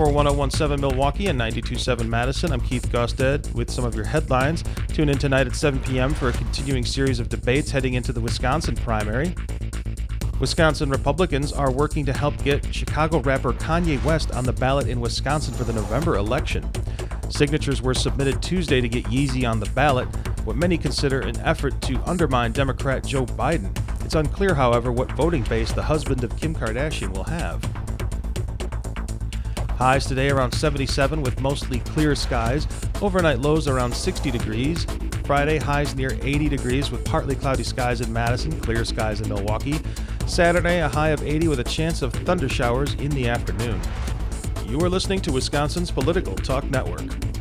for 1017 Milwaukee and 927 Madison, I'm Keith Gosted with some of your headlines. Tune in tonight at 7 p.m. for a continuing series of debates heading into the Wisconsin primary. Wisconsin Republicans are working to help get Chicago rapper Kanye West on the ballot in Wisconsin for the November election. Signatures were submitted Tuesday to get Yeezy on the ballot, what many consider an effort to undermine Democrat Joe Biden. It's unclear, however, what voting base the husband of Kim Kardashian will have. Highs today around 77 with mostly clear skies. Overnight lows around 60 degrees. Friday, highs near 80 degrees with partly cloudy skies in Madison, clear skies in Milwaukee. Saturday, a high of 80 with a chance of thunder showers in the afternoon. You are listening to Wisconsin's Political Talk Network.